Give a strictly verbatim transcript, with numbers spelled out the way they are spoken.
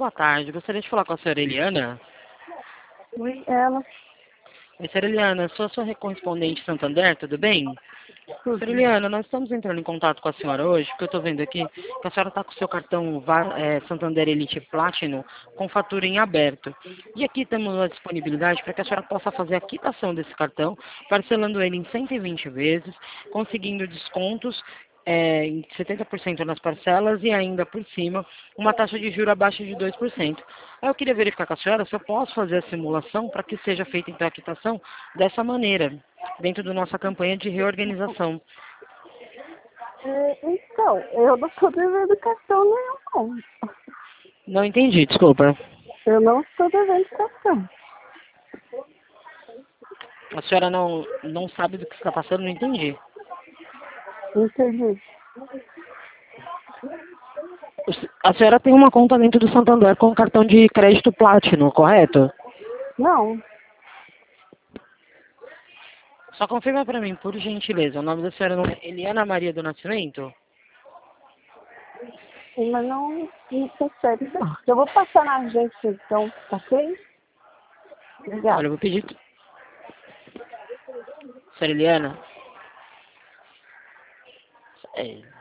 boa tarde. Gostaria de falar com a senhora Eliana. Oi, ela. Oi, senhora Eliana, sou a sua correspondente Santander, tudo bem? Tudo. Senhora Eliana, nós estamos entrando em contato com a senhora hoje, porque eu estou vendo aqui que a senhora está com o seu cartão Va- é, Santander Elite Platinum com fatura em aberto. E aqui temos a disponibilidade para que a senhora possa fazer a quitação desse cartão, parcelando ele em cento e vinte vezes, conseguindo descontos é, em setenta por cento nas parcelas e ainda por cima uma taxa de juros abaixo de dois por cento. Aí eu queria verificar com a senhora se eu posso fazer a simulação para que seja feita então a quitação dessa maneira, dentro da nossa campanha de reorganização. É, então, eu não estou devendo cartão nenhum, não. Não entendi, desculpa. Eu não estou devendo cartão. A senhora não, não sabe do que está passando? Não entendi. Entendi. A senhora tem uma conta dentro do Santander com cartão de crédito Platinum, correto? Não, Só confirma para mim, por gentileza, o nome da senhora não é Eliana Maria do Nascimento? mas não, não percebe. Não. Eu vou passar na agência, então, ok? Obrigada. Olha, eu vou pedir... Senhora Eliana? É...